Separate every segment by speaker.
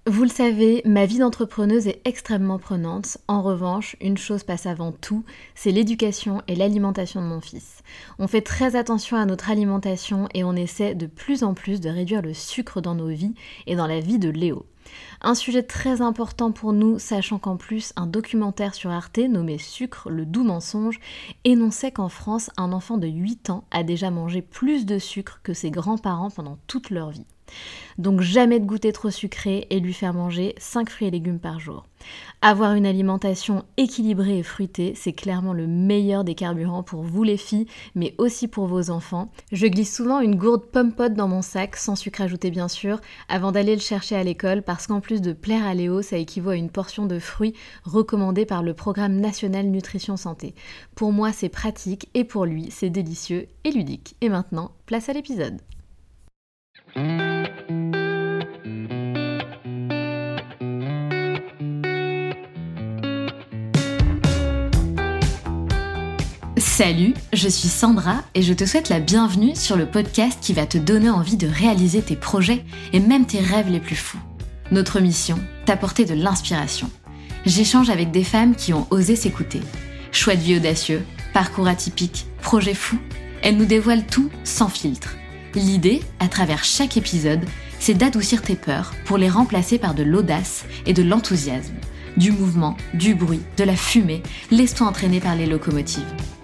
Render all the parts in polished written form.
Speaker 1: Vous le savez, ma vie d'entrepreneuse est extrêmement prenante. En revanche, une chose passe avant tout, c'est l'éducation et l'alimentation de mon fils. On fait très attention à notre alimentation et on essaie de plus en plus de réduire le sucre dans nos vies et dans la vie de Léo. Un sujet très important pour nous, sachant qu'en plus, un documentaire sur Arte nommé Sucre, le doux mensonge, énonçait qu'en France, un enfant de 8 ans a déjà mangé plus de sucre que ses grands-parents pendant toute leur vie. Donc jamais de goûter trop sucré et lui faire manger 5 fruits et légumes par jour. Avoir une alimentation équilibrée et fruitée, c'est clairement le meilleur des carburants pour vous les filles, mais aussi pour vos enfants. Je glisse souvent une gourde pomme-pote dans mon sac, sans sucre ajouté bien sûr, avant d'aller le chercher à l'école, parce qu'en plus de plaire à Léo, ça équivaut à une portion de fruits recommandée par le Programme National Nutrition Santé. Pour moi, c'est pratique et pour lui, c'est délicieux et ludique. Et maintenant, place à l'épisode. Salut, je suis Sandra et je te souhaite la bienvenue sur le podcast qui va te donner envie de réaliser tes projets et même tes rêves les plus fous. Notre mission, t'apporter de l'inspiration. J'échange avec des femmes qui ont osé s'écouter. Choix de vie audacieux, parcours atypique, projets fous, elles nous dévoilent tout sans filtre. L'idée, à travers chaque épisode, c'est d'adoucir tes peurs pour les remplacer par de l'audace et de l'enthousiasme. Du mouvement, du bruit, de la fumée, laisse-toi entraîner par les locomotives.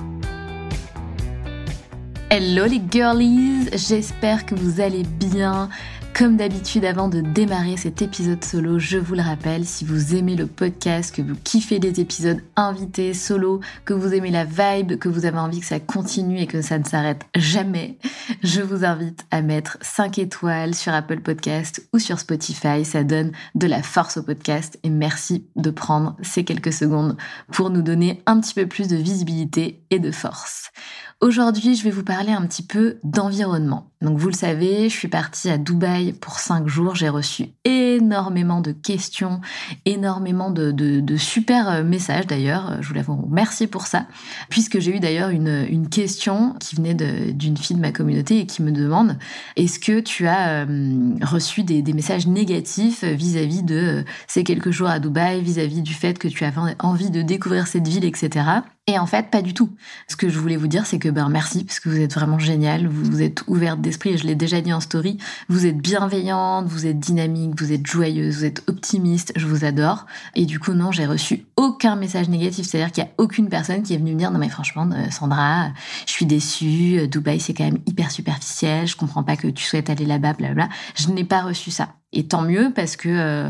Speaker 1: Hello les girlies, j'espère que vous allez bien. Comme d'habitude, avant de démarrer cet épisode solo, je vous le rappelle, si vous aimez le podcast, que vous kiffez les épisodes invités, solo, que vous aimez la vibe, que vous avez envie que ça continue et que ça ne s'arrête jamais, je vous invite à mettre 5 étoiles sur Apple Podcast ou sur Spotify. Ça donne de la force au podcast et merci de prendre ces quelques secondes pour nous donner un petit peu plus de visibilité et de force. Aujourd'hui, je vais vous parler un petit peu d'environnement. Donc vous le savez, je suis partie à Dubaï pour 5 jours. J'ai reçu énormément de questions, énormément de super messages d'ailleurs. Je voulais vous remercier pour ça, puisque j'ai eu d'ailleurs une question qui venait d'une fille de ma communauté et qui me demande: est-ce que tu as reçu des messages négatifs vis-à-vis de ces quelques jours à Dubaï, vis-à-vis du fait que tu avais envie de découvrir cette ville, etc. Et en fait, pas du tout. Ce que je voulais vous dire, c'est que merci, parce que vous êtes vraiment génial, vous êtes ouverte d'esprit, et je l'ai déjà dit en story, vous êtes bienveillante, vous êtes dynamique, vous êtes joyeuse, vous êtes optimiste, je vous adore. Et du coup, non, j'ai reçu aucun message négatif, c'est-à-dire qu'il n'y a aucune personne qui est venue me dire: non mais franchement, Sandra, je suis déçue, Dubaï c'est quand même hyper superficiel, je comprends pas que tu souhaites aller là-bas, blablabla. Je n'ai pas reçu ça. Et tant mieux, parce que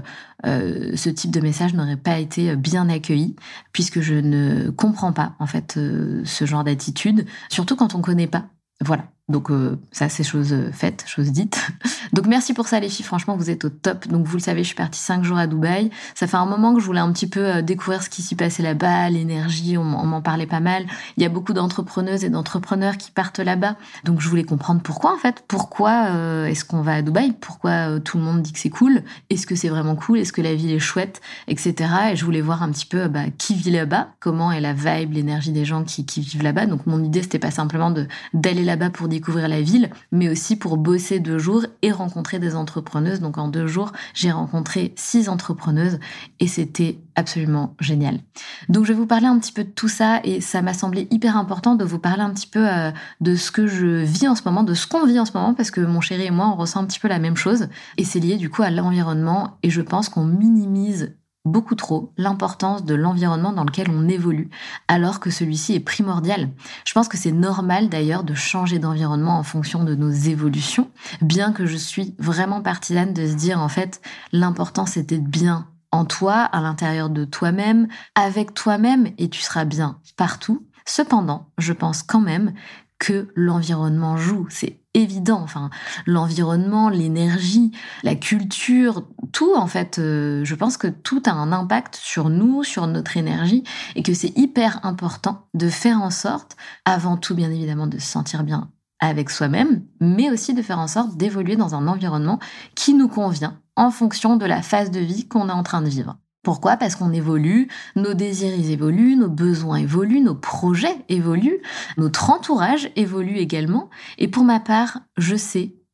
Speaker 1: ce type de message n'aurait pas été bien accueilli, puisque je ne comprends pas, en fait, ce genre d'attitude, surtout quand on connaît pas. Voilà. Donc ça, c'est chose faite, chose dite. Donc merci pour ça les filles, franchement vous êtes au top. Donc vous le savez, je suis partie 5 jours à Dubaï. Ça fait un moment que je voulais un petit peu découvrir ce qui s'y passait là-bas, l'énergie, on m'en parlait pas mal. Il y a beaucoup d'entrepreneuses et d'entrepreneurs qui partent là-bas. Donc je voulais comprendre pourquoi en fait. Pourquoi est-ce qu'on va à Dubaï? Pourquoi tout le monde dit que c'est cool? Est-ce que c'est vraiment cool? Est-ce que la ville est chouette? Etc. Et je voulais voir un petit peu qui vit là-bas, comment est la vibe, l'énergie des gens qui vivent là-bas. Donc mon idée c'était pas simplement d'aller là-bas pour découvrir la ville, mais aussi pour bosser 2 jours et rencontrer des entrepreneuses. Donc en 2 jours, j'ai rencontré 6 entrepreneuses et c'était absolument génial. Donc je vais vous parler un petit peu de tout ça et ça m'a semblé hyper important de vous parler un petit peu de ce que je vis en ce moment, de ce qu'on vit en ce moment, parce que mon chéri et moi, on ressent un petit peu la même chose et c'est lié du coup à l'environnement et je pense qu'on minimise beaucoup trop l'importance de l'environnement dans lequel on évolue, alors que celui-ci est primordial. Je pense que c'est normal d'ailleurs de changer d'environnement en fonction de nos évolutions, bien que je suis vraiment partisane de se dire en fait, l'important c'est d'être bien en toi, à l'intérieur de toi-même, avec toi-même, et tu seras bien partout. Cependant, je pense quand même que l'environnement joue, c'est évident. Enfin, l'environnement, l'énergie, la culture, tout en fait, je pense que tout a un impact sur nous, sur notre énergie, et que c'est hyper important de faire en sorte, avant tout bien évidemment, de se sentir bien avec soi-même, mais aussi de faire en sorte d'évoluer dans un environnement qui nous convient en fonction de la phase de vie qu'on est en train de vivre. Pourquoi ? Parce qu'on évolue, nos désirs ils évoluent, nos besoins évoluent, nos projets évoluent, notre entourage évolue également. Et pour ma part, je sais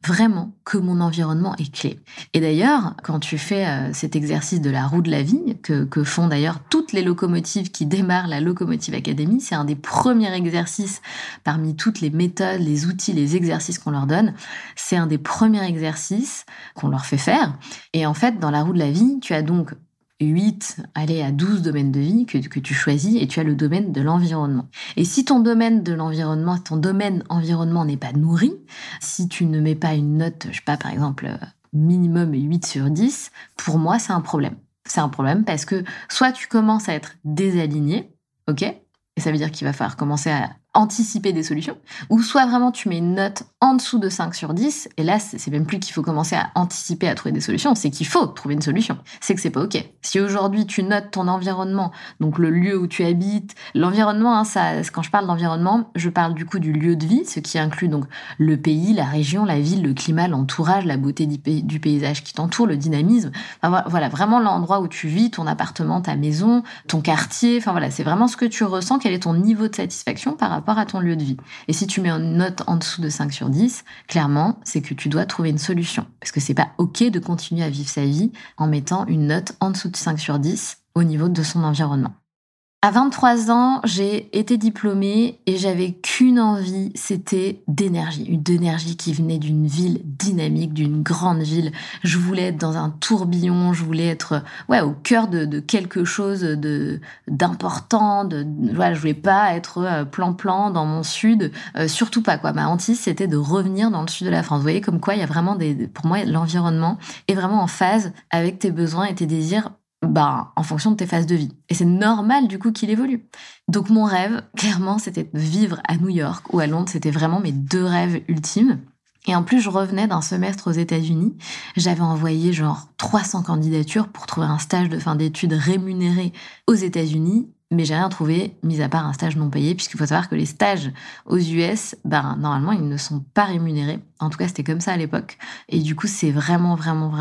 Speaker 1: vraiment que mon environnement est clé. Et d'ailleurs, quand tu fais cet exercice de la roue de la vie, que font d'ailleurs toutes les locomotives qui démarrent la Locomotive Academy, c'est un des premiers exercices parmi toutes les méthodes, les outils, les exercices qu'on leur donne. C'est un des premiers exercices qu'on leur fait faire. Et en fait, dans la roue de la vie, tu as donc 8, allez, à 12 domaines de vie que tu choisis et tu as le domaine de l'environnement. Et si ton domaine environnement n'est pas nourri, si tu ne mets pas une note, je sais pas, par exemple, minimum 8 sur 10, pour moi, c'est un problème. C'est un problème parce que soit tu commences à être désaligné, ok? Et ça veut dire qu'il va falloir commencer à anticiper des solutions, ou soit vraiment tu mets une note en dessous de 5 sur 10, et là, c'est même plus qu'il faut commencer à anticiper, à trouver des solutions, c'est qu'il faut trouver une solution. C'est que c'est pas ok. Si aujourd'hui tu notes ton environnement, donc le lieu où tu habites, l'environnement, hein, quand je parle d'environnement, je parle du coup du lieu de vie, ce qui inclut donc le pays, la région, la ville, le climat, l'entourage, la beauté du paysage qui t'entoure, le dynamisme, enfin, voilà, vraiment l'endroit où tu vis, ton appartement, ta maison, ton quartier, enfin voilà, c'est vraiment ce que tu ressens, quel est ton niveau de satisfaction par rapport à ton lieu de vie. Et si tu mets une note en dessous de 5 sur 10, clairement, c'est que tu dois trouver une solution. Parce que c'est pas ok de continuer à vivre sa vie en mettant une note en dessous de 5 sur 10 au niveau de son environnement. À 23 ans, j'ai été diplômée et j'avais qu'une envie, c'était d'énergie qui venait d'une ville dynamique, d'une grande ville. Je voulais être dans un tourbillon, je voulais être au cœur de quelque chose d'important. Je voulais pas être plan-plan dans mon sud, surtout pas quoi. Ma hantise, c'était de revenir dans le sud de la France. Vous voyez comme quoi il y a vraiment pour moi, l'environnement est vraiment en phase avec tes besoins et tes désirs. En fonction de tes phases de vie. Et c'est normal, du coup, qu'il évolue. Donc, mon rêve, clairement, c'était de vivre à New York ou à Londres. C'était vraiment mes 2 rêves ultimes. Et en plus, je revenais d'un semestre aux États-Unis. J'avais envoyé 300 candidatures pour trouver un stage de fin d'études rémunéré aux États-Unis. Mais j'ai rien trouvé, mis à part un stage non payé, puisqu'il faut savoir que les stages aux US, normalement, ils ne sont pas rémunérés. En tout cas, c'était comme ça à l'époque. Et du coup, c'est vraiment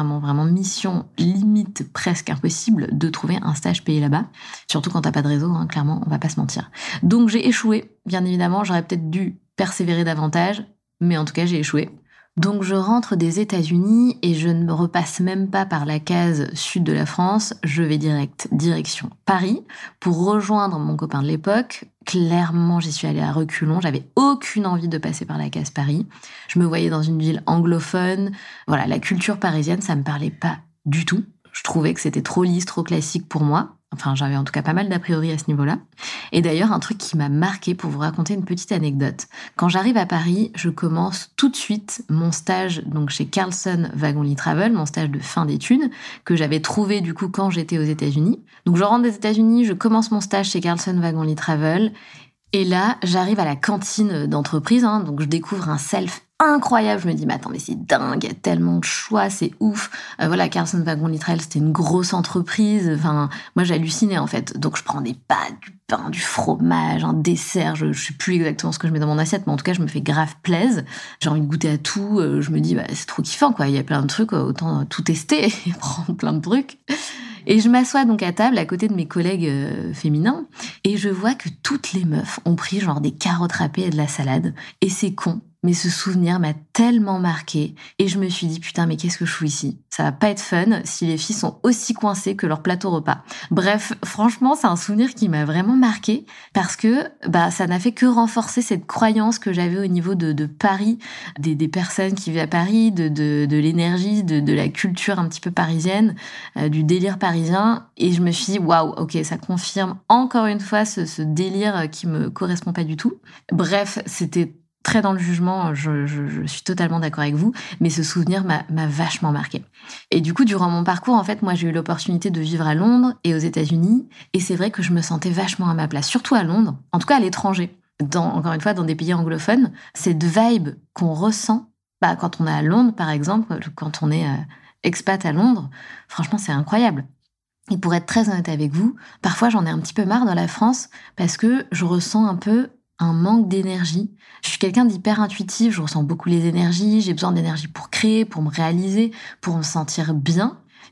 Speaker 1: mission limite presque impossible de trouver un stage payé là-bas. Surtout quand t'as pas de réseau, hein, clairement, on va pas se mentir. Donc, j'ai échoué. Bien évidemment, j'aurais peut-être dû persévérer davantage, mais en tout cas, j'ai échoué. Donc je rentre des États-Unis et je ne me repasse même pas par la case sud de la France, je vais direction Paris pour rejoindre mon copain de l'époque. Clairement, j'y suis allée à reculons, j'avais aucune envie de passer par la case Paris. Je me voyais dans une ville anglophone. Voilà, la culture parisienne, ça me parlait pas du tout. Je trouvais que c'était trop lisse, trop classique pour moi. Enfin, j'avais en tout cas pas mal d'a priori à ce niveau-là. Et d'ailleurs, un truc qui m'a marqué, pour vous raconter une petite anecdote. Quand j'arrive à Paris, je commence tout de suite mon stage donc chez Carlson Wagonlit Travel, mon stage de fin d'études, que j'avais trouvé du coup quand j'étais aux États-Unis. Donc je rentre des États-Unis, je commence mon stage chez Carlson Wagonlit Travel. Et là, j'arrive à la cantine d'entreprise, donc je découvre un self incroyable. Je me dis, mais attends, mais c'est dingue, il y a tellement de choix, c'est ouf. Carlson Wagonlit Travel, c'était une grosse entreprise. Enfin, moi, j'hallucinais, en fait. Donc, je prends des pâtes, du pain, du fromage, un dessert. Je sais plus exactement ce que je mets dans mon assiette, mais en tout cas, je me fais grave plaisir. J'ai envie de goûter à tout. Je me dis, c'est trop kiffant, quoi. Il y a plein de trucs, autant tout tester et prendre plein de trucs. Et je m'assois donc à table à côté de mes collègues féminins et je vois que toutes les meufs ont pris des carottes râpées et de la salade. Et c'est con, mais ce souvenir m'a tellement marqué et je me suis dit putain mais qu'est-ce que je fous ici ? Ça va pas être fun si les filles sont aussi coincées que leur plateau repas. Bref, franchement c'est un souvenir qui m'a vraiment marqué parce que ça n'a fait que renforcer cette croyance que j'avais au niveau de Paris, des personnes qui vivent à Paris, de l'énergie, de la culture un petit peu parisienne, du délire parisien et je me suis dit waouh, ok, ça confirme encore une fois ce délire qui me correspond pas du tout. Bref, c'était très dans le jugement, je suis totalement d'accord avec vous, mais ce souvenir m'a vachement marqué. Et du coup, durant mon parcours, en fait, moi, j'ai eu l'opportunité de vivre à Londres et aux États-Unis, et c'est vrai que je me sentais vachement à ma place, surtout à Londres, en tout cas à l'étranger, encore une fois, dans des pays anglophones, cette vibe qu'on ressent, quand on est à Londres, par exemple, quand on est expat à Londres, franchement, c'est incroyable. Et pour être très honnête avec vous, parfois, j'en ai un petit peu marre dans la France, parce que je ressens un peu un manque d'énergie. Je suis quelqu'un d'hyper intuitif, je ressens beaucoup les énergies, j'ai besoin d'énergie pour créer, pour me réaliser, pour me sentir bien.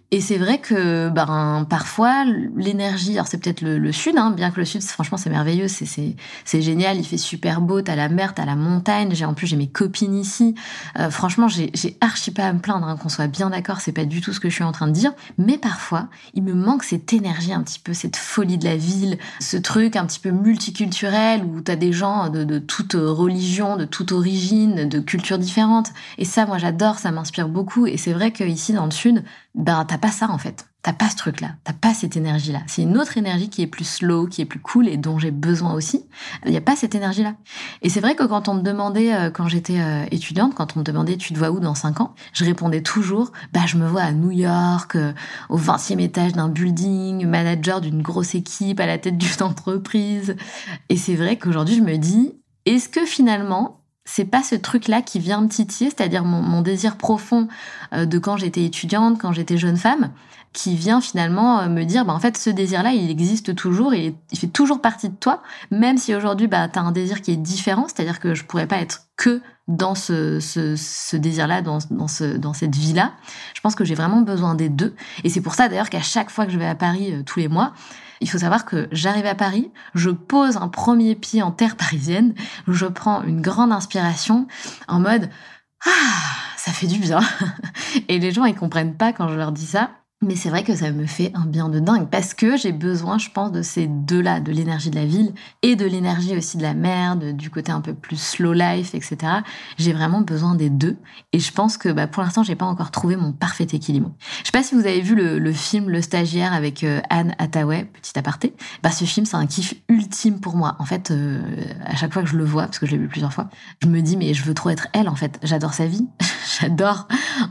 Speaker 1: Et c'est vrai que parfois l'énergie, alors c'est peut-être le sud, hein, bien que le sud franchement c'est merveilleux, c'est génial, il fait super beau, t'as la mer, t'as la montagne, en plus j'ai mes copines ici, franchement j'ai archi pas à me plaindre, hein, qu'on soit bien d'accord, c'est pas du tout ce que je suis en train de dire, mais parfois il me manque cette énergie un petit peu, cette folie de la ville, ce truc un petit peu multiculturel où t'as des gens de toute religion, de toute origine, de cultures différentes, et ça moi j'adore, ça m'inspire beaucoup, et c'est vrai qu'ici dans le sud, t'as pas ça en fait. T'as pas ce truc-là. T'as pas cette énergie-là. C'est une autre énergie qui est plus slow, qui est plus cool et dont j'ai besoin aussi. Il n'y a pas cette énergie-là. Et c'est vrai que quand on me demandait, quand j'étais étudiante, quand on me demandait tu te vois où dans 5 ans, je répondais toujours, je me vois à New York, au 20e étage d'un building, manager d'une grosse équipe, à la tête d'une entreprise. Et c'est vrai qu'aujourd'hui je me dis, est-ce que finalement, c'est pas ce truc-là qui vient me titiller, c'est-à-dire mon désir profond de quand j'étais étudiante, quand j'étais jeune femme, qui vient finalement me dire, en fait, ce désir-là, il existe toujours et il fait toujours partie de toi, même si aujourd'hui, t'as un désir qui est différent, c'est-à-dire que je pourrais pas être que dans ce désir-là, dans cette vie-là. Je pense que j'ai vraiment besoin des deux. Et c'est pour ça, d'ailleurs, qu'à chaque fois que je vais à Paris tous les mois, il faut savoir que j'arrive à Paris, je pose un premier pied en terre parisienne, je prends une grande inspiration en mode « Ah, ça fait du bien !» Et les gens, ils comprennent pas quand je leur dis ça. Mais c'est vrai que ça me fait un bien de dingue parce que j'ai besoin, je pense, de ces deux-là, de l'énergie de la ville et de l'énergie aussi de la mer, du côté un peu plus slow life, etc. J'ai vraiment besoin des deux et je pense que pour l'instant, j'ai pas encore trouvé mon parfait équilibre. Je sais pas si vous avez vu le film Le Stagiaire avec Anne Hathaway, petit aparté. Ce film, c'est un kiff ultime pour moi. En fait, à chaque fois que je le vois, parce que je l'ai vu plusieurs fois, je me dis mais je veux trop être elle en fait. J'adore sa vie, j'adore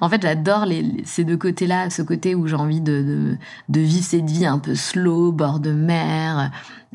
Speaker 1: ces deux côtés-là, ce côté où j'ai envie de vivre cette vie un peu slow, bord de mer,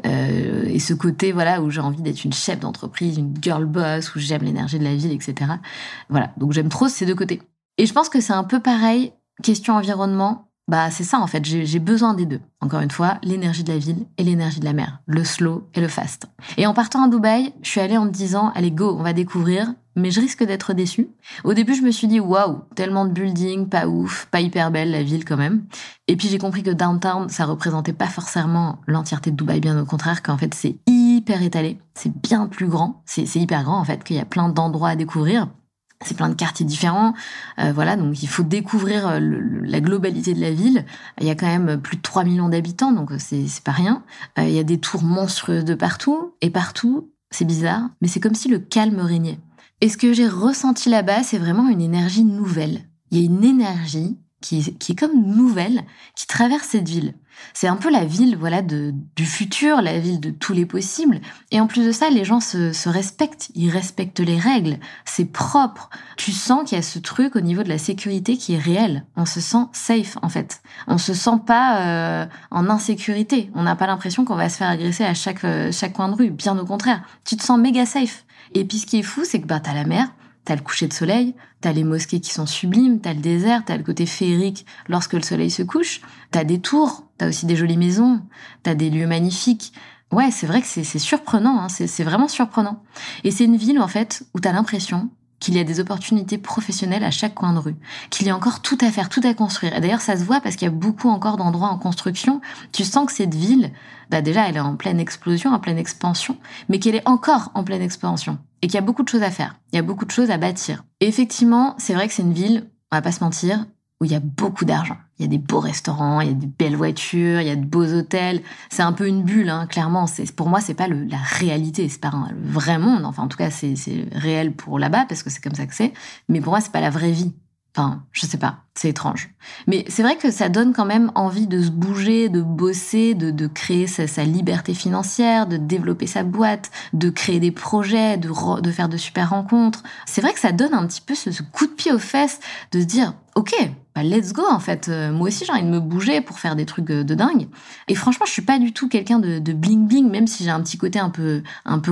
Speaker 1: et ce côté voilà où j'ai envie d'être une chef d'entreprise, une girl boss, où j'aime l'énergie de la ville, etc. Voilà, donc j'aime trop ces deux côtés. Et je pense que c'est un peu pareil, question environnement, c'est ça en fait, j'ai besoin des deux. Encore une fois, l'énergie de la ville et l'énergie de la mer, le slow et le fast. Et en partant à Dubaï, je suis allée en me disant, allez go, on va découvrir, mais je risque d'être déçue. Au début, je me suis dit, waouh, tellement de buildings, pas ouf, pas hyper belle la ville quand même. Et puis j'ai compris que downtown, ça représentait pas forcément l'entièreté de Dubaï, bien au contraire, qu'en fait c'est hyper étalé, c'est bien plus grand, c'est hyper grand en fait, qu'il y a plein d'endroits à découvrir. C'est plein de quartiers différents, voilà, donc il faut découvrir la globalité de la ville. Il y a quand même plus de 3 millions d'habitants, donc c'est pas rien. Il y a des tours monstrueuses de partout, et partout, c'est bizarre, mais c'est comme si le calme régnait. Et ce que j'ai ressenti là-bas, c'est vraiment une énergie nouvelle. Il y a une énergie qui est comme nouvelle, qui traverse cette ville. C'est un peu la ville, voilà, du futur, la ville de tous les possibles. Et en plus de ça, les gens se respectent. Ils respectent les règles. C'est propre. Tu sens qu'il y a ce truc au niveau de la sécurité qui est réel. On se sent safe, en fait. On se sent pas en insécurité. On n'a pas l'impression qu'on va se faire agresser à chaque coin de rue. Bien au contraire. Tu te sens méga safe. Et puis ce qui est fou, c'est que t'as la mer, t'as le coucher de soleil, t'as les mosquées qui sont sublimes, t'as le désert, t'as le côté féerique lorsque le soleil se couche, t'as des tours, t'as aussi des jolies maisons, t'as des lieux magnifiques. Ouais, c'est vrai que c'est surprenant, hein, c'est vraiment surprenant. Et c'est une ville, en fait, où t'as l'impression qu'il y a des opportunités professionnelles à chaque coin de rue, qu'il y a encore tout à faire, tout à construire. Et d'ailleurs, ça se voit parce qu'il y a beaucoup encore d'endroits en construction. Tu sens que cette ville, déjà, elle est en pleine explosion, en pleine expansion, mais qu'elle est encore en pleine expansion. Et qu'il y a beaucoup de choses à faire. Il y a beaucoup de choses à bâtir. Et effectivement, c'est vrai que c'est une ville, on va pas se mentir, où il y a beaucoup d'argent. Il y a des beaux restaurants, il y a des belles voitures, il y a de beaux hôtels. C'est un peu une bulle, hein, clairement. Pour moi, c'est pas la réalité, c'est pas le vrai monde. Enfin, en tout cas, c'est réel pour là-bas, parce que c'est comme ça que c'est. Mais pour moi, c'est pas la vraie vie. Enfin, je sais pas, c'est étrange. Mais c'est vrai que ça donne quand même envie de se bouger, de bosser, de créer sa liberté financière, de développer sa boîte, de créer des projets, de faire de super rencontres. C'est vrai que ça donne un petit peu ce coup de pied aux fesses de se dire « Ok, let's go en fait. Moi aussi, j'ai envie de me bouger pour faire des trucs de dingue. » Et franchement, je suis pas du tout quelqu'un de bling-bling, même si j'ai un petit côté un peu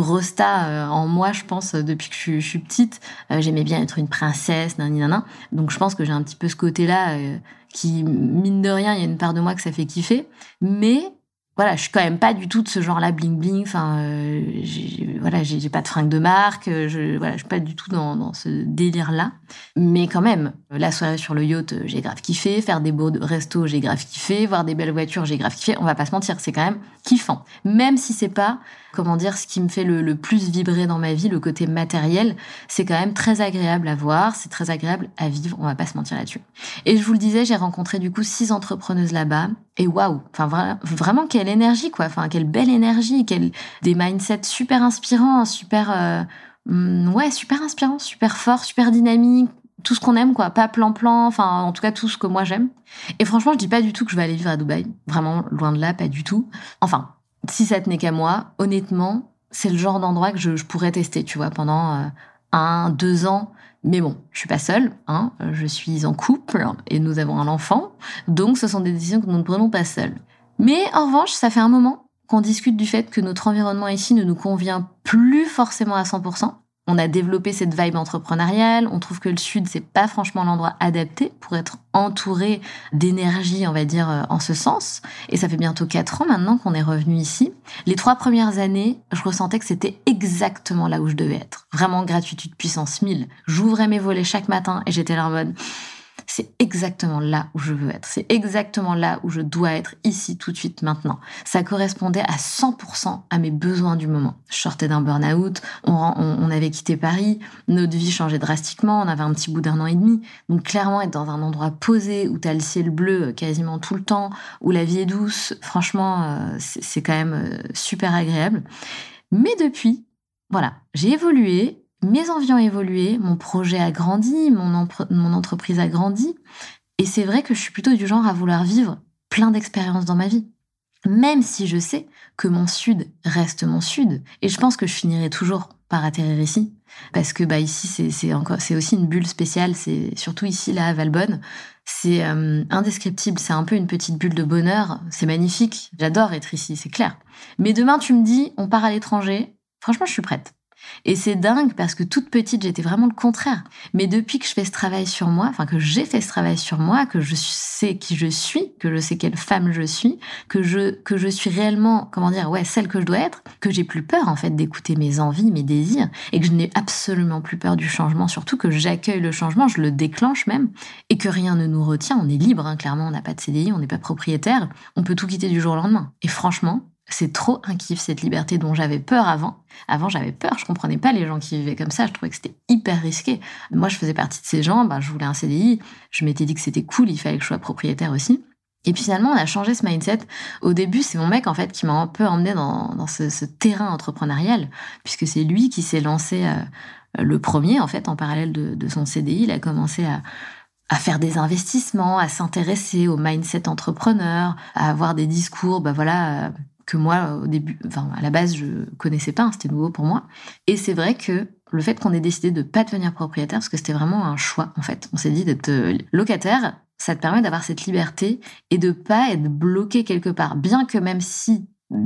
Speaker 1: rosta en moi, je pense, depuis que je suis petite. J'aimais bien être une princesse, nanana. Donc je pense que j'ai un petit peu ce côté-là qui, mine de rien, il y a une part de moi que ça fait kiffer. Mais voilà, je suis quand même pas du tout de ce genre-là bling bling. Enfin, j'ai pas de fringues de marque. Je suis pas du tout dans ce délire-là. Mais quand même, la soirée sur le yacht, j'ai grave kiffé. Faire des beaux restos, j'ai grave kiffé. Voir des belles voitures, j'ai grave kiffé. On va pas se mentir, c'est quand même kiffant. Même si c'est pas, ce qui me fait le plus vibrer dans ma vie, le côté matériel, c'est quand même très agréable à voir. C'est très agréable à vivre. On va pas se mentir là-dessus. Et je vous le disais, j'ai rencontré du coup 6 entrepreneuses là-bas. Et waouh, enfin vraiment quelle énergie quoi, enfin quelle belle énergie, des mindsets super inspirants, super inspirants, super forts, super dynamiques, tout ce qu'on aime quoi, pas plan-plan, enfin en tout cas tout ce que moi j'aime. Et franchement, je dis pas du tout que je vais aller vivre à Dubaï, vraiment loin de là, pas du tout. Enfin, si ça tenait qu'à moi, honnêtement, c'est le genre d'endroit que je pourrais tester, tu vois, pendant 1-2 ans. Mais bon, je suis pas seule, hein, je suis en couple et nous avons un enfant, donc ce sont des décisions que nous ne prenons pas seules. Mais en revanche, ça fait un moment qu'on discute du fait que notre environnement ici ne nous convient plus forcément à 100%. On a développé cette vibe entrepreneuriale, on trouve que le Sud, c'est pas franchement l'endroit adapté pour être entouré d'énergie, on va dire, en ce sens. Et ça fait bientôt 4 ans maintenant qu'on est revenu ici. Les 3 premières années, je ressentais que c'était exactement là où je devais être. Vraiment gratitude puissance 1000. J'ouvrais mes volets chaque matin et j'étais là en mode... C'est exactement là où je veux être. C'est exactement là où je dois être, ici, tout de suite, maintenant. Ça correspondait à 100% à mes besoins du moment. Je sortais d'un burn-out, on avait quitté Paris, notre vie changeait drastiquement, on avait un petit bout d'1 an et demi. Donc clairement, être dans un endroit posé, où t'as le ciel bleu quasiment tout le temps, où la vie est douce, franchement, c'est quand même super agréable. Mais depuis, voilà, j'ai évolué. Mes envies ont évolué, mon projet a grandi, mon entreprise a grandi. Et c'est vrai que je suis plutôt du genre à vouloir vivre plein d'expériences dans ma vie. Même si je sais que mon sud reste mon sud. Et je pense que je finirai toujours par atterrir ici. Parce que ici, c'est aussi une bulle spéciale. C'est surtout ici, là, à Valbonne. C'est indescriptible. C'est un peu une petite bulle de bonheur. C'est magnifique. J'adore être ici, c'est clair. Mais demain, tu me dis, on part à l'étranger. Franchement, je suis prête. Et c'est dingue parce que toute petite, j'étais vraiment le contraire. Mais depuis que je fais ce travail sur moi, enfin que j'ai fait ce travail sur moi, que je sais qui je suis, que je sais quelle femme je suis, que je suis réellement, celle que je dois être, que j'ai plus peur en fait d'écouter mes envies, mes désirs, et que je n'ai absolument plus peur du changement, surtout que j'accueille le changement, je le déclenche même, et que rien ne nous retient. On est libre, hein, clairement, on n'a pas de CDI, on n'est pas propriétaire, on peut tout quitter du jour au lendemain. Et franchement, c'est trop un kiff, cette liberté dont j'avais peur avant. Avant, j'avais peur, je comprenais pas les gens qui vivaient comme ça, je trouvais que c'était hyper risqué. Moi, je faisais partie de ces gens, je voulais un CDI, je m'étais dit que c'était cool, il fallait que je sois propriétaire aussi. Et puis finalement, on a changé ce mindset. Au début, c'est mon mec, en fait, qui m'a un peu emmené dans ce terrain entrepreneurial, puisque c'est lui qui s'est lancé le premier, en fait, en parallèle de son CDI. Il a commencé à faire des investissements, à s'intéresser au mindset entrepreneur, à avoir des discours, que moi, au début, à la base, je connaissais pas, hein, c'était nouveau pour moi. Et c'est vrai que le fait qu'on ait décidé de pas devenir propriétaire, parce que c'était vraiment un choix, en fait. On s'est dit d'être locataire, ça te permet d'avoir cette liberté et de pas être bloqué quelque part. Même si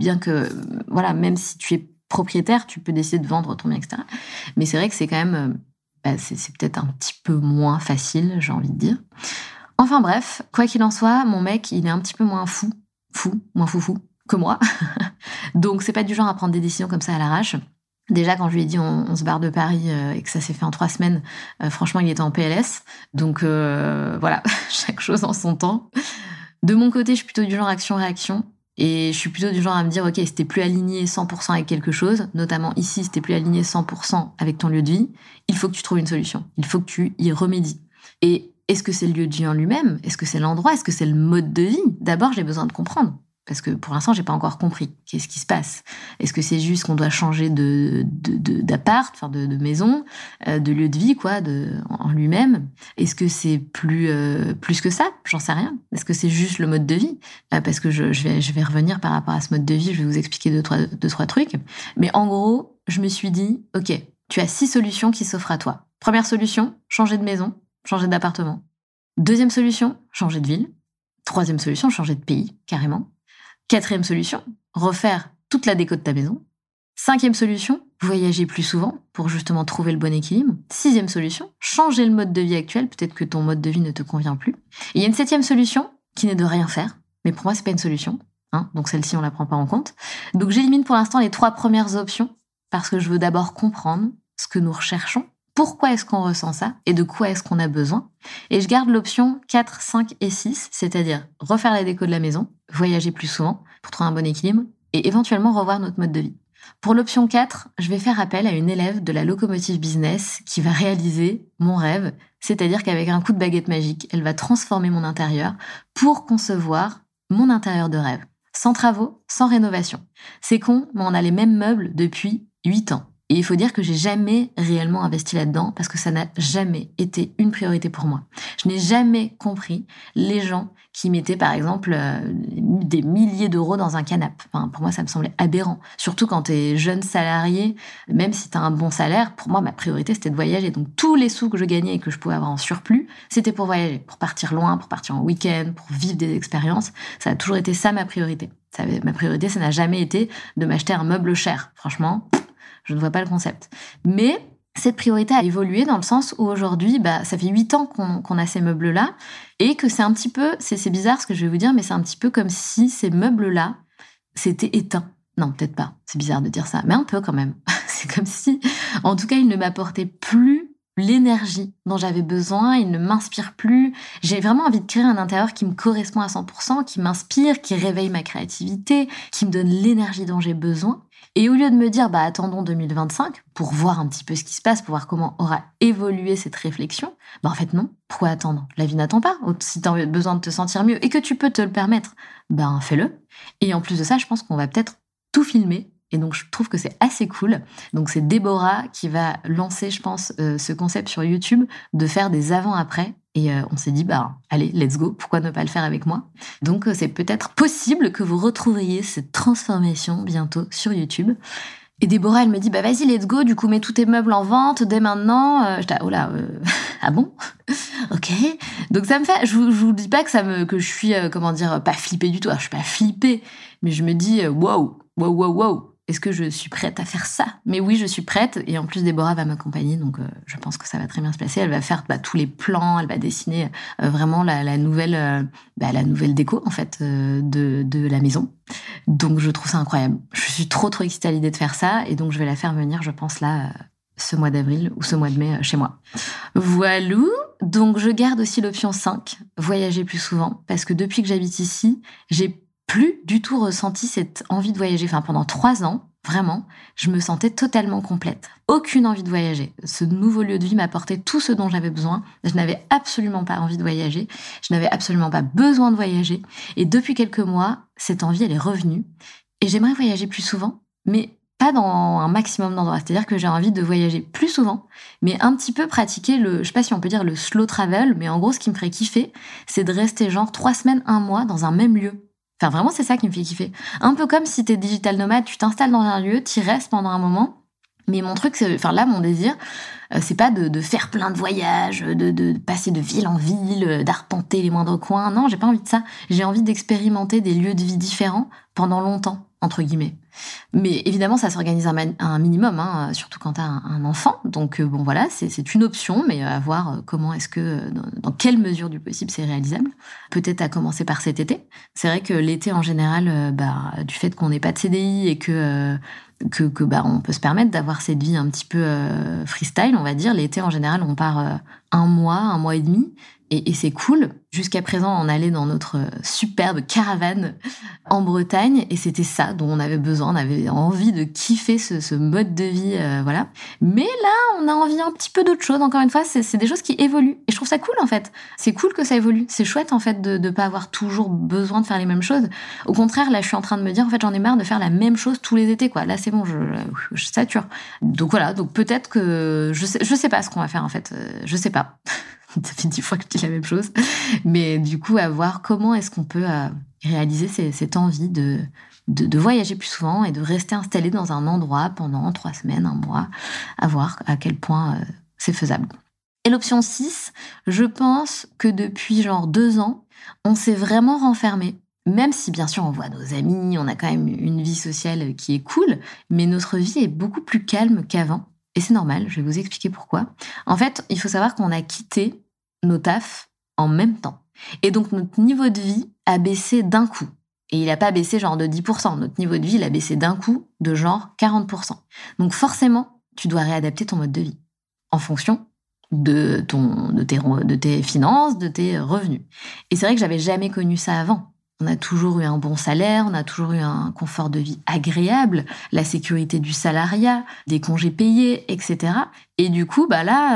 Speaker 1: tu es propriétaire, tu peux décider de vendre ton bien, etc. Mais c'est vrai que c'est quand même, c'est peut-être un petit peu moins facile, j'ai envie de dire. Enfin bref, quoi qu'il en soit, mon mec, il est un petit peu moins moins foufou que moi. Donc c'est pas du genre à prendre des décisions comme ça à l'arrache. Déjà, quand je lui ai dit on se barre de Paris et que ça s'est fait en 3 semaines, franchement, il était en PLS. Donc voilà, chaque chose en son temps. De mon côté, je suis plutôt du genre action-réaction. Et je suis plutôt du genre à me dire, ok, si t'es plus aligné 100% avec quelque chose, notamment ici, si t'es plus aligné 100% avec ton lieu de vie, il faut que tu trouves une solution. Il faut que tu y remédies. Et est-ce que c'est le lieu de vie en lui-même? Est-ce que c'est l'endroit? Est-ce que c'est le mode de vie? D'abord, j'ai besoin de comprendre. Parce que pour l'instant, j'ai pas encore compris. Qu'est-ce qui se passe? Est-ce que c'est juste qu'on doit changer d'appart, de maison, de lieu de vie, en lui-même? Est-ce que c'est plus que ça? J'en sais rien. Est-ce que c'est juste le mode de vie? Parce que je vais revenir par rapport à ce mode de vie, je vais vous expliquer deux, trois trucs. Mais en gros, je me suis dit, ok, tu as 6 solutions qui s'offrent à toi. Première solution, changer de maison, changer d'appartement. Deuxième solution, changer de ville. Troisième solution, changer de pays, carrément. 4e solution, refaire toute la déco de ta maison. 5e solution, voyager plus souvent pour justement trouver le bon équilibre. 6e solution, changer le mode de vie actuel, peut-être que ton mode de vie ne te convient plus. Et il y a une 7e solution qui n'est de rien faire, mais pour moi c'est pas une solution. hein, donc celle-ci, on la prend pas en compte. Donc j'élimine pour l'instant les 3 premières options parce que je veux d'abord comprendre ce que nous recherchons, pourquoi est-ce qu'on ressent ça et de quoi est-ce qu'on a besoin. Et je garde l'option 4, 5 et 6, c'est-à-dire refaire la déco de la maison, voyager plus souvent pour trouver un bon équilibre et éventuellement revoir notre mode de vie. Pour l'option 4, je vais faire appel à une élève de la Locomotive Business qui va réaliser mon rêve, c'est-à-dire qu'avec un coup de baguette magique, elle va transformer mon intérieur pour concevoir mon intérieur de rêve. Sans travaux, sans rénovation. C'est con, mais on a les mêmes meubles depuis 8 ans. Et il faut dire que j'ai jamais réellement investi là-dedans parce que ça n'a jamais été une priorité pour moi. Je n'ai jamais compris les gens qui mettaient par exemple des milliers d'euros dans un canapé. Enfin, pour moi, ça me semblait aberrant. Surtout quand t'es jeune salarié, même si t'as un bon salaire, pour moi, ma priorité, c'était de voyager. Donc tous les sous que je gagnais et que je pouvais avoir en surplus, c'était pour voyager, pour partir loin, pour partir en week-end, pour vivre des expériences. Ça a toujours été ça ma priorité. Ma priorité, ça n'a jamais été de m'acheter un meuble cher. Franchement, je ne vois pas le concept. Mais cette priorité a évolué dans le sens où aujourd'hui, ça fait 8 ans qu'on a ces meubles-là et que c'est un petit peu, c'est bizarre ce que je vais vous dire, mais c'est un petit peu comme si ces meubles-là s'étaient éteints. Non, peut-être pas. C'est bizarre de dire ça, mais un peu quand même. C'est comme si, en tout cas, ils ne m'apportaient plus l'énergie dont j'avais besoin, ils ne m'inspirent plus. J'ai vraiment envie de créer un intérieur qui me correspond à 100%, qui m'inspire, qui réveille ma créativité, qui me donne l'énergie dont j'ai besoin. Et au lieu de me dire, attendons 2025 pour voir un petit peu ce qui se passe, pour voir comment aura évolué cette réflexion, en fait non. Pourquoi attendre? La vie n'attend pas. Si tu as besoin de te sentir mieux et que tu peux te le permettre, fais-le. Et en plus de ça, je pense qu'on va peut-être tout filmer. Et donc, je trouve que c'est assez cool. Donc, c'est Déborah qui va lancer, je pense, ce concept sur YouTube de faire des avant-après. Et on s'est dit, allez, let's go, pourquoi ne pas le faire avec moi? Donc, c'est peut-être possible que vous retrouviez cette transformation bientôt sur YouTube. Et Déborah, elle me dit, vas-y, let's go, du coup, mets tous tes meubles en vente dès maintenant. J'étais, ah bon? Ok. Donc, ça me fait, je vous dis pas que je suis, pas flippée du tout. Alors, je suis pas flippée, mais je me dis, wow. Est-ce que je suis prête à faire ça? Mais oui, je suis prête. Et en plus, Déborah va m'accompagner, donc je pense que ça va très bien se passer. Elle va faire tous les plans, elle va dessiner vraiment la nouvelle déco en fait de la maison. Donc je trouve ça incroyable. Je suis trop excitée à l'idée de faire ça, et donc je vais la faire venir, je pense là, ce mois d'avril ou ce mois de mai chez moi. Voilà. Donc je garde aussi l'option 5, voyager plus souvent, parce que depuis que j'habite ici, j'ai plus du tout ressenti cette envie de voyager. Enfin, pendant 3 ans, vraiment, je me sentais totalement complète. Aucune envie de voyager. Ce nouveau lieu de vie m'apportait tout ce dont j'avais besoin. Je n'avais absolument pas envie de voyager. Je n'avais absolument pas besoin de voyager. Et depuis quelques mois, cette envie, elle est revenue. Et j'aimerais voyager plus souvent, mais pas dans un maximum d'endroits. C'est-à-dire que j'ai envie de voyager plus souvent, mais un petit peu pratiquer je sais pas si on peut dire le slow travel, mais en gros, ce qui me ferait kiffer, c'est de rester 3 semaines, 1 mois dans un même lieu. Enfin, vraiment, c'est ça qui me fait kiffer. Un peu comme si t'es digital nomade, tu t'installes dans un lieu, t'y restes pendant un moment. Mais mon truc, mon désir, c'est pas de faire plein de voyages, de passer de ville en ville, d'arpenter les moindres coins. Non, j'ai pas envie de ça. J'ai envie d'expérimenter des lieux de vie différents pendant longtemps, entre guillemets. Mais évidemment, ça s'organise un minimum, surtout quand t'as un enfant. Donc voilà, c'est une option, mais à voir comment est-ce que, dans quelle mesure du possible c'est réalisable. Peut-être à commencer par cet été. C'est vrai que l'été en général, du fait qu'on n'ait pas de CDI et que on peut se permettre d'avoir cette vie un petit peu freestyle, on va dire. L'été en général, on part 1 mois et demi. Et c'est cool. Jusqu'à présent, on allait dans notre superbe caravane en Bretagne, et c'était ça dont on avait besoin. On avait envie de kiffer ce mode de vie, voilà. Mais là, on a envie un petit peu d'autre chose. Encore une fois, c'est des choses qui évoluent. Et je trouve ça cool, en fait. C'est cool que ça évolue. C'est chouette, en fait, de pas avoir toujours besoin de faire les mêmes choses. Au contraire, là, je suis en train de me dire, en fait, j'en ai marre de faire la même chose tous les étés, quoi. Là, c'est bon, je sature. Donc voilà. Donc peut-être que je sais pas ce qu'on va faire, en fait. Je sais pas. Ça fait 10 fois que je dis la même chose. Mais du coup, à voir comment est-ce qu'on peut réaliser cette envie de voyager plus souvent et de rester installé dans un endroit pendant 3 semaines, 1 mois, à voir à quel point c'est faisable. Et l'option 6, je pense que depuis 2 ans, on s'est vraiment renfermé. Même si, bien sûr, on voit nos amis, on a quand même une vie sociale qui est cool, mais notre vie est beaucoup plus calme qu'avant. Et c'est normal, je vais vous expliquer pourquoi. En fait, il faut savoir qu'on a quitté nos tafs en même temps. Et donc, notre niveau de vie a baissé d'un coup. Et il n'a pas baissé genre de 10%. Notre niveau de vie, il a baissé d'un coup de genre 40%. Donc forcément, tu dois réadapter ton mode de vie en fonction de tes finances, de tes revenus. Et c'est vrai que j'avais jamais connu ça avant. On a toujours eu un bon salaire, on a toujours eu un confort de vie agréable, la sécurité du salariat, des congés payés, etc. Et du coup,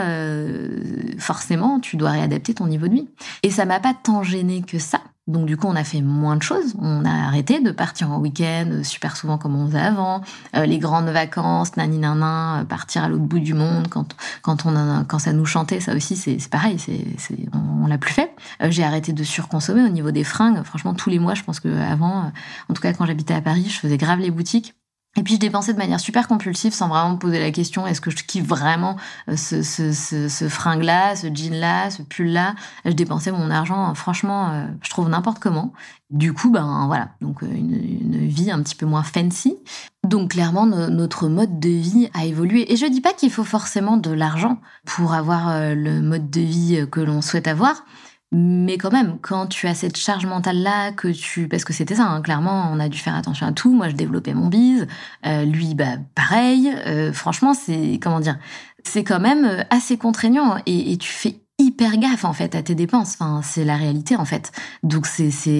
Speaker 1: forcément, tu dois réadapter ton niveau de vie. Et ça m'a pas tant gêné que ça. Donc du coup, on a fait moins de choses. On a arrêté de partir en week-end super souvent comme on faisait avant. Les grandes vacances, partir à l'autre bout du monde quand ça nous chantait, ça aussi c'est pareil, on l'a plus fait. J'ai arrêté de surconsommer au niveau des fringues. Franchement, tous les mois, je pense que avant, en tout cas quand j'habitais à Paris, je faisais grave les boutiques. Et puis je dépensais de manière super compulsive sans vraiment me poser la question est-ce que je kiffe vraiment ce fringue-là, ce jean-là, ce pull-là. Je dépensais mon argent, franchement, je trouve n'importe comment. Du coup, voilà, donc une vie un petit peu moins fancy. Donc clairement, notre mode de vie a évolué. Et je dis pas qu'il faut forcément de l'argent pour avoir le mode de vie que l'on souhaite avoir. Mais quand même, quand tu as cette charge mentale-là, parce que c'était ça, hein, clairement, on a dû faire attention à tout. Moi, je développais mon biz, lui, pareil. Franchement, c'est quand même assez contraignant et tu fais hyper gaffe en fait à tes dépenses. Enfin, c'est la réalité en fait. Donc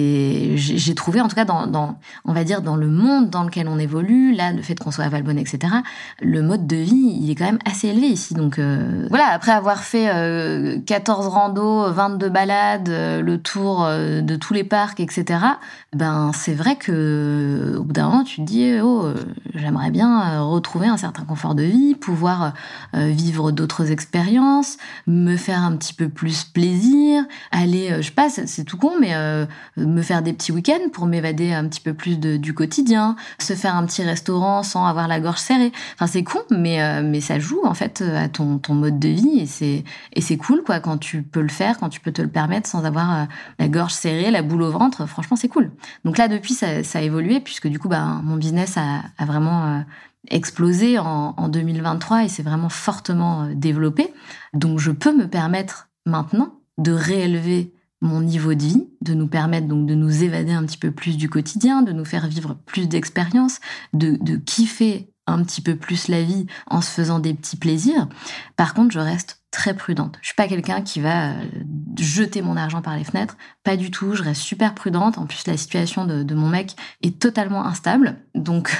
Speaker 1: j'ai trouvé en tout cas on va dire dans le monde dans lequel on évolue, là le fait qu'on soit à Valbonne, etc. Le mode de vie il est quand même assez élevé ici. Donc voilà, après avoir fait 14 randos, 22 balades, le tour de tous les parcs, etc. C'est vrai que au bout d'un moment tu te dis j'aimerais bien retrouver un certain confort de vie, pouvoir vivre d'autres expériences, me faire un petit peu plus plaisir, aller, je sais pas, c'est tout con, mais me faire des petits week-ends pour m'évader un petit peu plus du quotidien, se faire un petit restaurant sans avoir la gorge serrée. Enfin, c'est con, mais ça joue en fait à ton mode de vie et c'est cool quoi quand tu peux le faire, quand tu peux te le permettre sans avoir la gorge serrée, la boule au ventre. Franchement, c'est cool. Donc là, depuis, ça a évolué puisque du coup, mon business a vraiment explosé en 2023 et s'est vraiment fortement développé. Donc je peux me permettre maintenant de réélever mon niveau de vie, de nous permettre donc de nous évader un petit peu plus du quotidien, de nous faire vivre plus d'expériences, de kiffer un petit peu plus la vie en se faisant des petits plaisirs. Par contre, je reste très prudente. Je suis pas quelqu'un qui va jeter mon argent par les fenêtres. Pas du tout. Je reste super prudente. En plus, la situation de mon mec est totalement instable. Donc,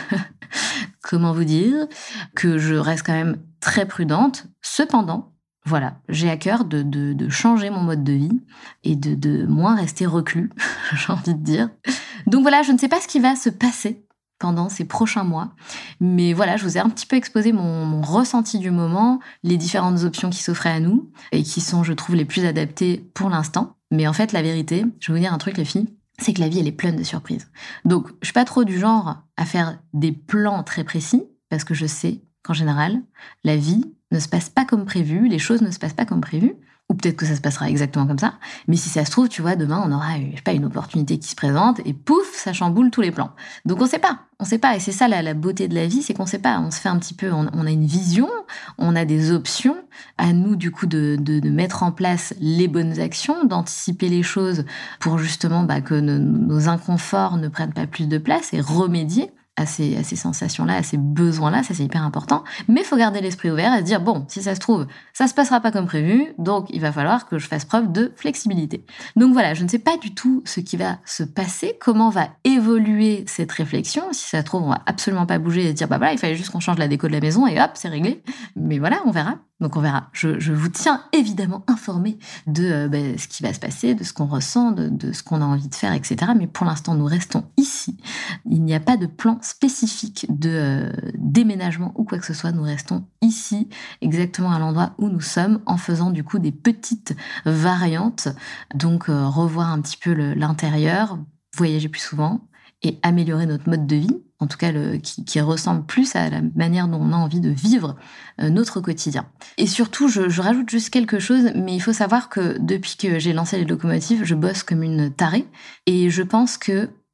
Speaker 1: comment vous dire que je reste quand même très prudente. Cependant, voilà, j'ai à cœur de changer mon mode de vie et de moins rester reclus, j'ai envie de dire. Donc voilà, je ne sais pas ce qui va se passer pendant ces prochains mois. Mais voilà, je vous ai un petit peu exposé mon ressenti du moment, les différentes options qui s'offraient à nous et qui sont, je trouve, les plus adaptées pour l'instant. Mais en fait, la vérité, je vais vous dire un truc, les filles, c'est que la vie, elle est pleine de surprises. Donc, je suis pas trop du genre à faire des plans très précis parce que je sais qu'en général, la vie ne se passe pas comme prévu, les choses ne se passent pas comme prévu. Ou peut-être que ça se passera exactement comme ça. Mais si ça se trouve, tu vois, demain, on aura, je sais pas, une opportunité qui se présente et pouf, ça chamboule tous les plans. Donc on sait pas. Et c'est ça la beauté de la vie, c'est qu'on sait pas. On se fait un petit peu, on a une vision, on a des options. À nous, du coup, de mettre en place les bonnes actions, d'anticiper les choses pour justement que nos inconforts ne prennent pas plus de place et remédier à ces sensations-là, à ces besoins-là, ça c'est hyper important. Mais il faut garder l'esprit ouvert et se dire, bon, si ça se trouve, ça se passera pas comme prévu, donc il va falloir que je fasse preuve de flexibilité. Donc voilà, je ne sais pas du tout ce qui va se passer, comment va évoluer cette réflexion. Si ça se trouve, on va absolument pas bouger et se dire, voilà, il fallait juste qu'on change la déco de la maison et hop, c'est réglé. Mais voilà, on verra. Donc on verra. Je vous tiens évidemment informé de ce qui va se passer, de ce qu'on ressent, de ce qu'on a envie de faire, etc. Mais pour l'instant, nous restons ici. Il n'y a pas de plan spécifique de déménagement ou quoi que ce soit. Nous restons ici, exactement à l'endroit où nous sommes, en faisant du coup des petites variantes. Donc revoir un petit peu l'intérieur, voyager plus souvent et améliorer notre mode de vie, en tout cas qui ressemble plus à la manière dont on a envie de vivre notre quotidien. Et surtout, je rajoute juste quelque chose, mais il faut savoir que depuis que j'ai lancé les locomotives, je bosse comme une tarée, et je pense que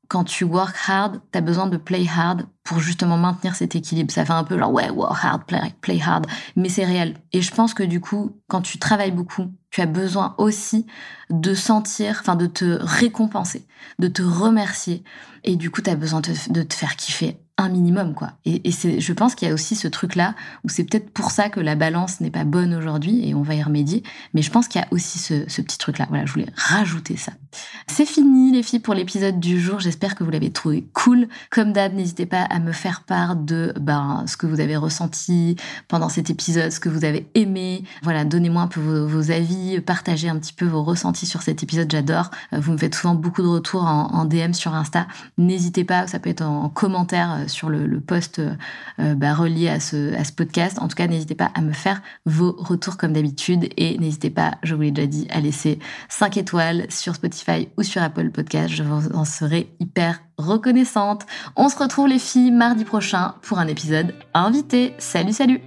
Speaker 1: quand tu work hard, t'as besoin de play hard pour justement maintenir cet équilibre. Ça fait un peu genre, ouais, work hard, play hard, mais c'est réel. Et je pense que du coup, quand tu travailles beaucoup, tu as besoin aussi de de te récompenser, de te remercier. Et du coup, t'as besoin de te faire kiffer un minimum, quoi. Et je pense qu'il y a aussi ce truc-là, où c'est peut-être pour ça que la balance n'est pas bonne aujourd'hui, et on va y remédier, mais je pense qu'il y a aussi ce petit truc-là. Voilà, je voulais rajouter ça. C'est fini, les filles, pour l'épisode du jour. J'espère que vous l'avez trouvé cool. Comme d'hab, n'hésitez pas à me faire part de ce que vous avez ressenti pendant cet épisode, ce que vous avez aimé. Voilà, donnez-moi un peu vos avis, partagez un petit peu vos ressentis sur cet épisode, j'adore. Vous me faites souvent beaucoup de retours en DM sur Insta. N'hésitez pas, ça peut être en commentaire sur le post relié à ce podcast. En tout cas, n'hésitez pas à me faire vos retours comme d'habitude et n'hésitez pas, je vous l'ai déjà dit, à laisser 5 étoiles sur Spotify ou sur Apple Podcast. Je vous en serai hyper reconnaissante. On se retrouve les filles mardi prochain pour un épisode invité. Salut, salut!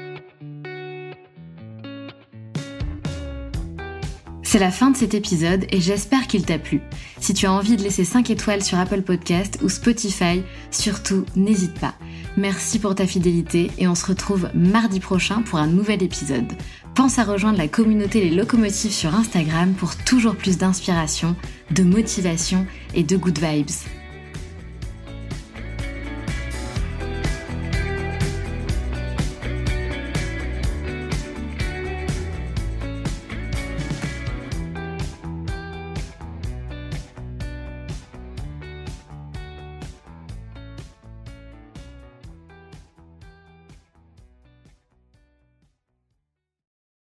Speaker 1: C'est la fin de cet épisode et j'espère qu'il t'a plu. Si tu as envie de laisser 5 étoiles sur Apple Podcast ou Spotify, surtout n'hésite pas. Merci pour ta fidélité et on se retrouve mardi prochain pour un nouvel épisode. Pense à rejoindre la communauté Les Locomotives sur Instagram pour toujours plus d'inspiration, de motivation et de good vibes.